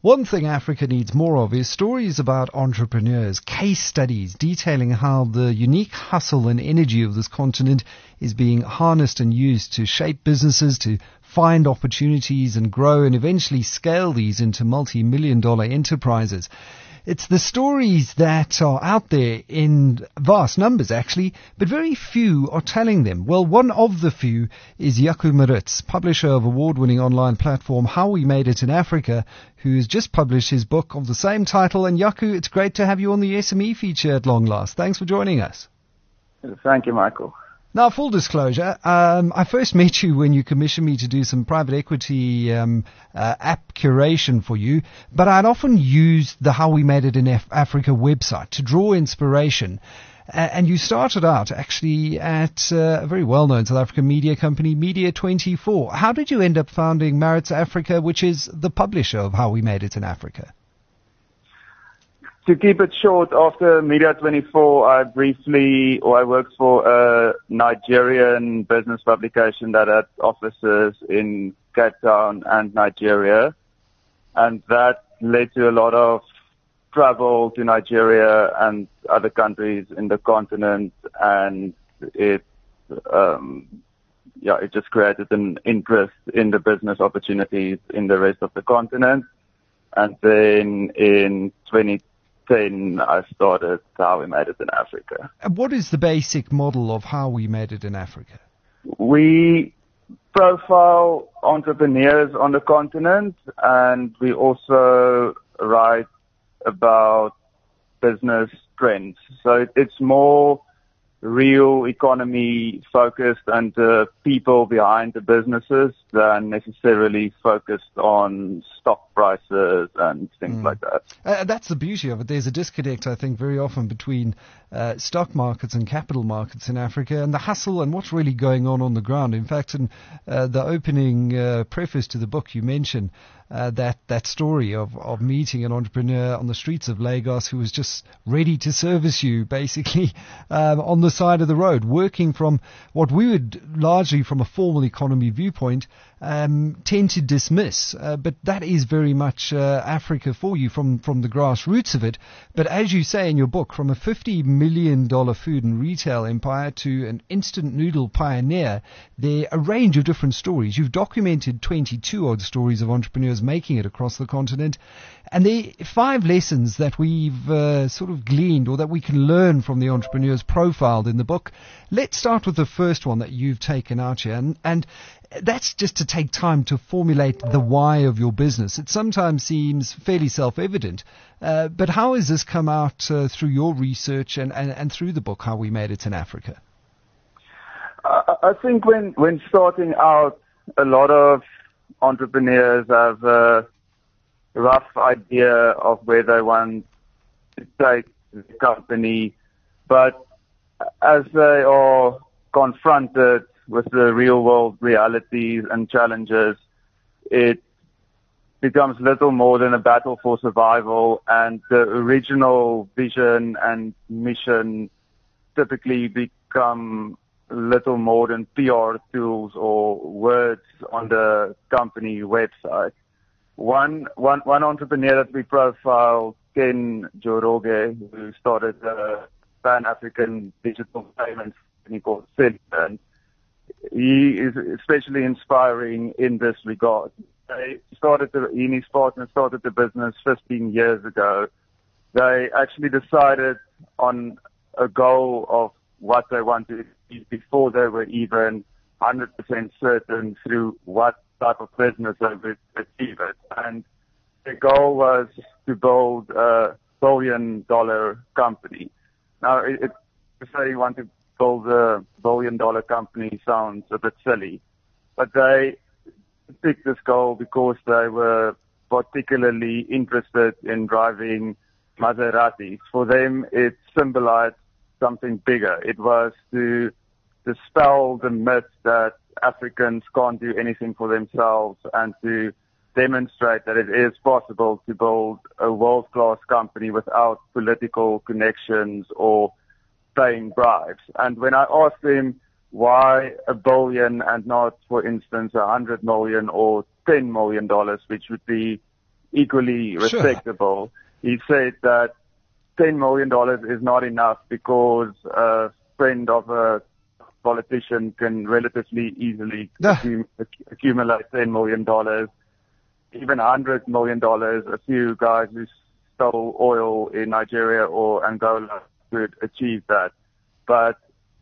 One thing Africa needs more of is stories about entrepreneurs, case studies detailing how the unique hustle and energy of this continent is being harnessed and used to shape businesses, to find opportunities and grow and eventually scale these into multi-million-dollar enterprises. It's the stories that are out there in vast numbers, actually, but very few are telling them. Well, one of the few is Jaco Maritz, publisher of award-winning online platform How We Made It in Africa, who's just published his book of the same title. And Jaco, it's great to have you on the SME feature at long last. Thanks for joining us. Thank you, Michael. Now, full disclosure, I first met you when you commissioned me to do some private equity app curation for you, but I'd often used the How We Made It in Africa website to draw inspiration. And you started out actually at a very well-known South African media company, Media24. How did you end up founding Maritz Africa, which is the publisher of How We Made It in Africa? To keep it short, after Media24, I worked for a Nigerian business publication that had offices in Cape Town and Nigeria. And that led to a lot of travel to Nigeria and other countries in the continent. And it just created an interest in the business opportunities in the rest of the continent. And then in 2010, I started How We Made It in Africa. And what is the basic model of How We Made It in Africa? We profile entrepreneurs on the continent, and we also write about business trends. So it's more real economy focused and the people behind the businesses than necessarily focused on stock prices and things like that. That's the beauty of it. There's a disconnect, I think, very often between stock markets and capital markets in Africa and the hustle and what's really going on the ground. In fact, in the opening preface to the book, you mention that story of meeting an entrepreneur on the streets of Lagos who was just ready to service you, basically, on the side of the road, working from what we would largely from a formal economy viewpoint tend to dismiss. But that is very much Africa for you from the grassroots of it. But as you say in your book, from a $50 million food and retail empire to an instant noodle pioneer, there are a range of different stories. You've documented 22 odd stories of entrepreneurs making it across the continent. And there are 5 lessons that we've sort of gleaned or that we can learn from the entrepreneurs profiled in the book. Let's start with the first one that you've taken out here. And that's just to take time to formulate the why of your business. It sometimes seems fairly self-evident, but how has this come out through your research and through the book, How We Made It in Africa? I think when starting out, a lot of entrepreneurs have a rough idea of where they want to take the company, but as they are confronted with the real world realities and challenges, it becomes little more than a battle for survival, and the original vision and mission typically become little more than PR tools or words on the company website. One entrepreneur that we profiled, Ken Joroge, who started a Pan-African digital payments company called Celiban. He is especially inspiring in this regard. He and his partner started the business 15 years ago. They actually decided on a goal of what they wanted to achieve before they were even 100% certain through what type of business they would achieve it. And the goal was to build a billion-dollar company. Now, to say you want to build a billion-dollar company sounds a bit silly, but they picked this goal because they were particularly interested in driving Maseratis. For them, it symbolized something bigger. It was to dispel the myth that Africans can't do anything for themselves and to demonstrate that it is possible to build a world-class company without political connections or paying bribes. And when I asked him why $1 billion and not, for instance, $100 million or $10 million, which would be equally respectable. Sure. He said that $10 million is not enough because a friend of a politician can relatively easily accumulate $10 million. Even $100 million, a few guys who stole oil in Nigeria or Angola could achieve that. But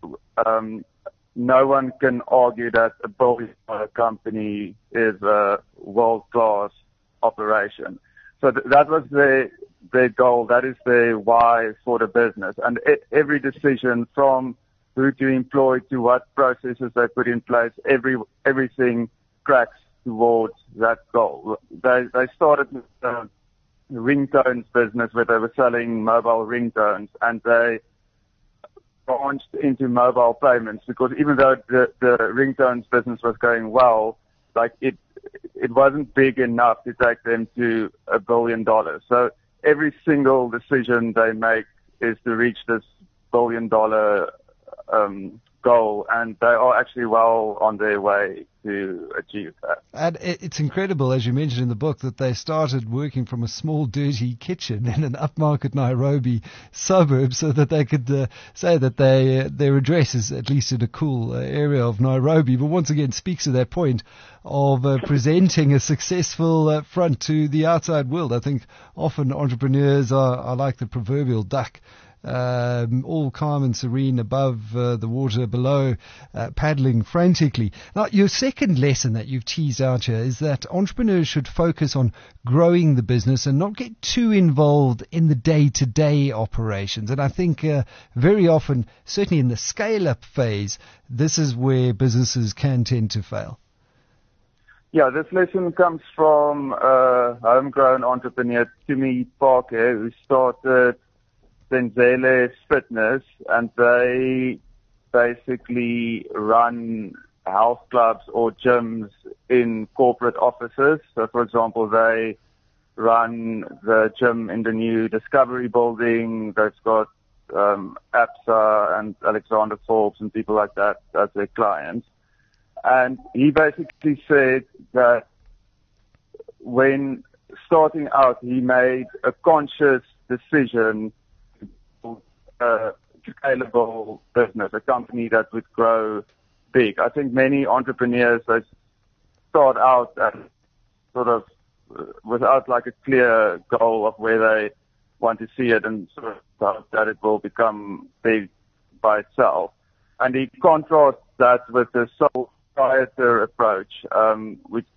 no one can argue that a billion-dollar company is a world-class operation. So that was their goal. That is their why for the business. And every decision from who to employ to what processes they put in place, everything tracks towards that goal. They started with the ringtones business where they were selling mobile ringtones, and they branched into mobile payments because even though the ringtones business was going well, like it wasn't big enough to take them to $1 billion. So every single decision they make is to reach this $1 billion goal, and they are actually well on their way to achieve that. And it's incredible, as you mentioned in the book, that they started working from a small, dirty kitchen in an upmarket Nairobi suburb so that they could say that their address is at least in a cool area of Nairobi. But once again, speaks to that point of presenting a successful front to the outside world. I think often entrepreneurs are like the proverbial duck. All calm and serene above the water below, paddling frantically. Now, your second lesson that you've teased out here is that entrepreneurs should focus on growing the business and not get too involved in the day-to-day operations. And I think very often, certainly in the scale-up phase, this is where businesses can tend to fail. Yeah, this lesson comes from a homegrown entrepreneur, Timmy Parker, who started Zenzele Fitness, and they basically run health clubs or gyms in corporate offices. So, for example, they run the gym in the new Discovery building. They've got APSA and Alexander Forbes and people like that as their clients. And he basically said that when starting out, he made a conscious decision a scalable business, a company that would grow big. I think many entrepreneurs, they start out at sort of without like a clear goal of where they want to see it and sort of hope that it will become big by itself. And he contrasts that with the sole proprietor approach, and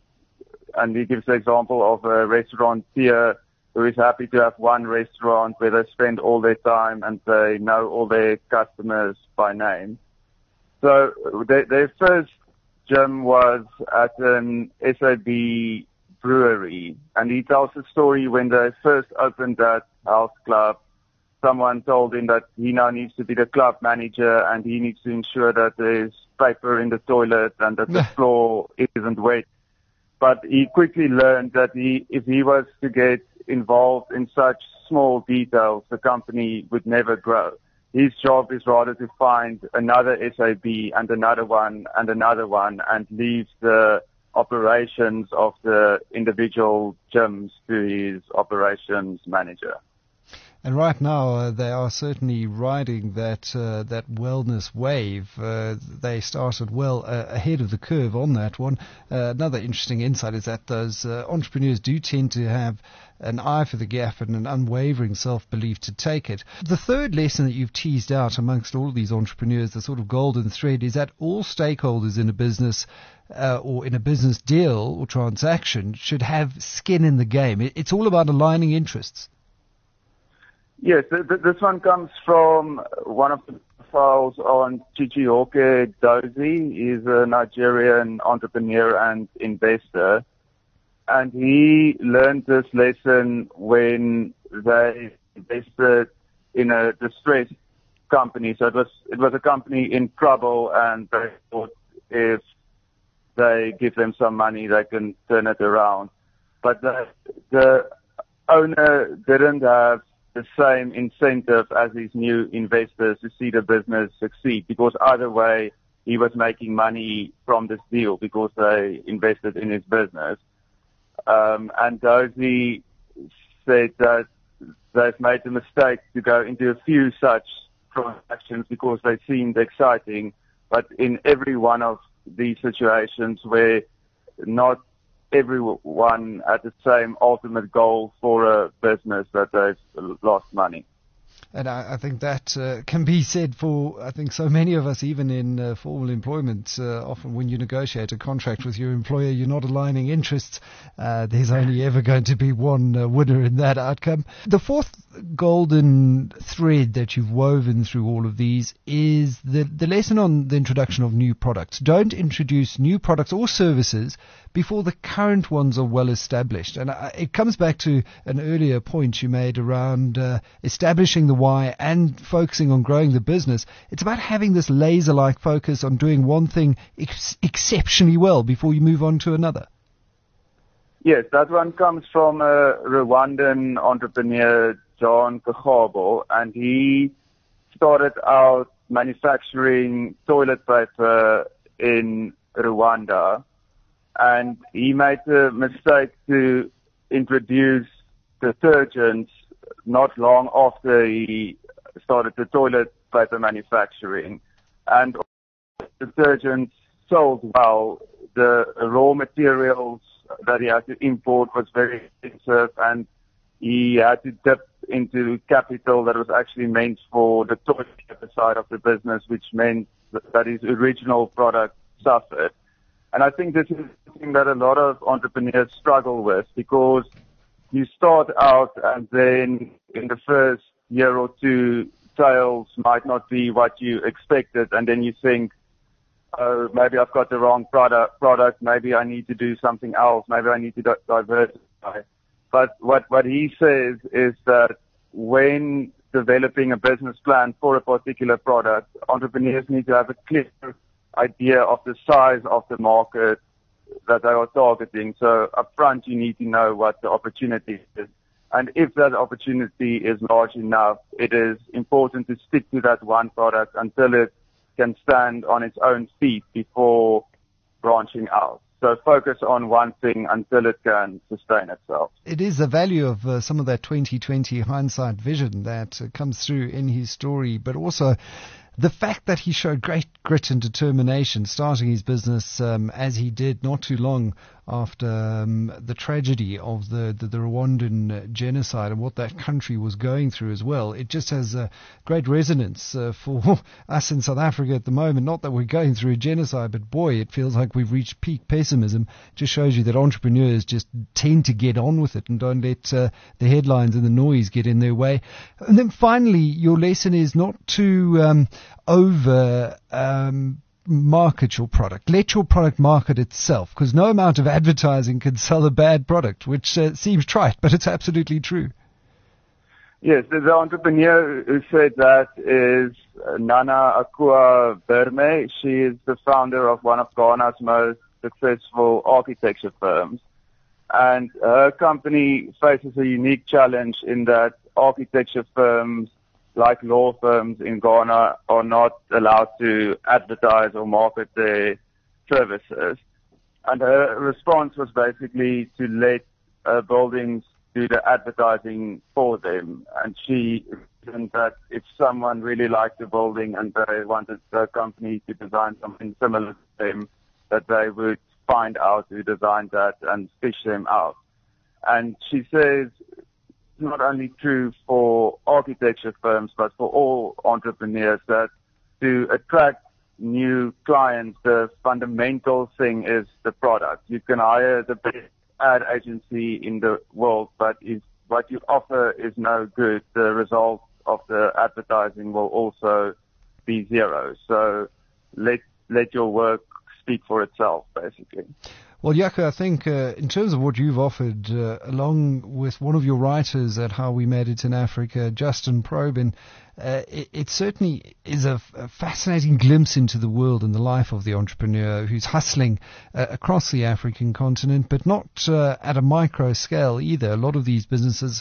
he gives the example of a restaurateur who is happy to have one restaurant where they spend all their time and they know all their customers by name. So their first gym was at an SAB brewery, and he tells the story when they first opened that health club. Someone told him that he now needs to be the club manager and he needs to ensure that there's paper in the toilet and that the floor isn't wet. But he quickly learned that if he was to get involved in such small details, the company would never grow. His job is rather to find another SAB and another one and leave the operations of the individual gyms to his operations manager. And right now, they are certainly riding that wellness wave. They started well ahead of the curve on that one. Another interesting insight is that those entrepreneurs do tend to have an eye for the gap and an unwavering self-belief to take it. The third lesson that you've teased out amongst all of these entrepreneurs, the sort of golden thread, is that all stakeholders in a business or in a business deal or transaction should have skin in the game. It's all about aligning interests. Yes, this one comes from one of the files on Chijioke Dozie. He's a Nigerian entrepreneur and investor. And he learned this lesson when they invested in a distressed company. So it was a company in trouble, and they thought if they give them some money, they can turn it around. But the owner didn't have the same incentive as his new investors to see the business succeed, because either way he was making money from this deal because they invested in his business. And Dozy said that they've made the mistake to go into a few such transactions because they seemed exciting, but in every one of these situations where not everyone had the same ultimate goal for a business, that they've lost money. And I think that can be said for, I think, so many of us, even in formal employment. Often when you negotiate a contract with your employer, you're not aligning interests. There's only ever going to be one winner in that outcome. The fourth golden thread that you've woven through all of these is the lesson on the introduction of new products. Don't introduce new products or services before the current ones are well established. And it comes back to an earlier point you made around establishing the why and focusing on growing the business. It's about having this laser-like focus on doing one thing exceptionally well before you move on to another. Yes, that one comes from a Rwandan entrepreneur, John Kagabo, and he started out manufacturing toilet paper in Rwanda, and he made the mistake to introduce detergents not long after he started the toilet paper manufacturing. And detergents sold well. The raw materials that he had to import was very expensive, and he had to dip into capital that was actually meant for the toilet paper side of the business, which meant that his original product suffered. And I think this is something that a lot of entrepreneurs struggle with, because you start out and then in the first year or two, sales might not be what you expected, and then you think, oh, maybe I've got the wrong product, maybe I need to do something else, maybe I need to diversify. But what he says is that when developing a business plan for a particular product, entrepreneurs need to have a clear idea of the size of the market that they are targeting. So up front, you need to know what the opportunity is. And if that opportunity is large enough, it is important to stick to that one product until it can stand on its own feet before branching out. So focus on one thing until it can sustain itself. It is the value of some of that 2020 hindsight vision that comes through in his story, but also the fact that he showed great grit and determination starting his business as he did not too long after the tragedy of the Rwandan genocide and what that country was going through as well. It just has great resonance for us in South Africa at the moment. Not that we're going through a genocide, but boy, it feels like we've reached peak pessimism. Just shows you that entrepreneurs just tend to get on with it and don't let the headlines and the noise get in their way. And then finally, your lesson is not to market your product. Let your product market itself, because no amount of advertising can sell a bad product, which seems trite, but it's absolutely true. Yes, the entrepreneur who said that is Nana Akua Berme. She is the founder of one of Ghana's most successful architecture firms. And her company faces a unique challenge in that architecture firms, like law firms in Ghana, are not allowed to advertise or market their services. And her response was basically to let buildings do the advertising for them. And she reasoned that if someone really liked the building and they wanted the company to design something similar to them, that they would find out who designed that and fish them out. And she says not only true for architecture firms, but for all entrepreneurs, that to attract new clients, the fundamental thing is the product. You can hire the best ad agency in the world, but if what you offer is no good, the result of the advertising will also be zero. So let your work speak for itself, basically. Well, Jaco, I think in terms of what you've offered, along with one of your writers at How We Made It in Africa, Justin Probyn, it certainly is a fascinating glimpse into the world and the life of the entrepreneur who's hustling across the African continent, but not at a micro scale either. A lot of these businesses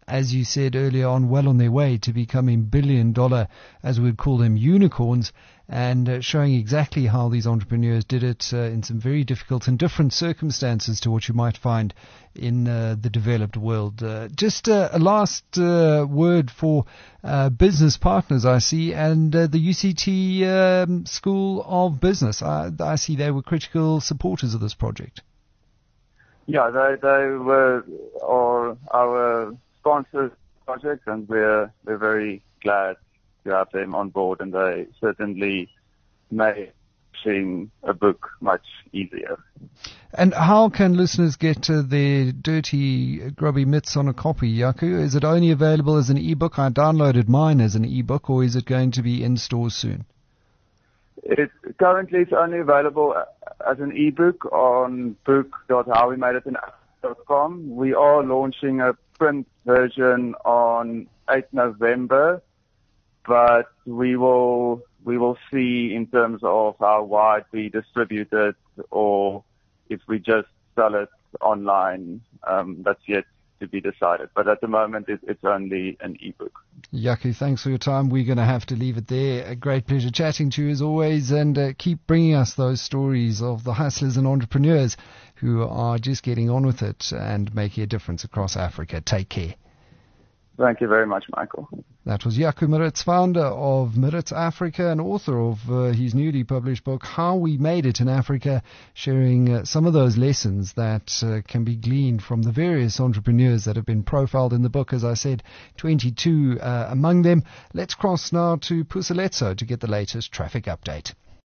as you said earlier on, well on their way to becoming billion-dollar, as we'd call them, unicorns, and showing exactly how these entrepreneurs did it in some very difficult and different circumstances to what you might find in the developed world. Just a last word for business partners, I see, and the UCT School of Business. I see they were critical supporters of this project. Yeah, they were our sponsors project, and we're very glad to have them on board, and they certainly made publishing a book much easier. And how can listeners get their dirty, grubby mitts on a copy, Jaco? Is it only available as an ebook? I downloaded mine as an ebook, or is it going to be in stores soon? Currently it's only available as an ebook on book.howwemade.com. We are launching a print version on 8th November, but we will see in terms of how wide we distribute it, or if we just sell it online. That's yet to be decided. But at the moment, it's only an ebook. Jaco, thanks for your time. We're going to have to leave it there. A great pleasure chatting to you as always, and keep bringing us those stories of the hustlers and entrepreneurs who are just getting on with it and making a difference across Africa. Take care. Thank you very much, Michael. That was Jaco Maritz, founder of Maritz Africa and author of his newly published book, How We Made It in Africa, sharing some of those lessons that can be gleaned from the various entrepreneurs that have been profiled in the book. As I said, 22 among them. Let's cross now to Puseletso to get the latest traffic update.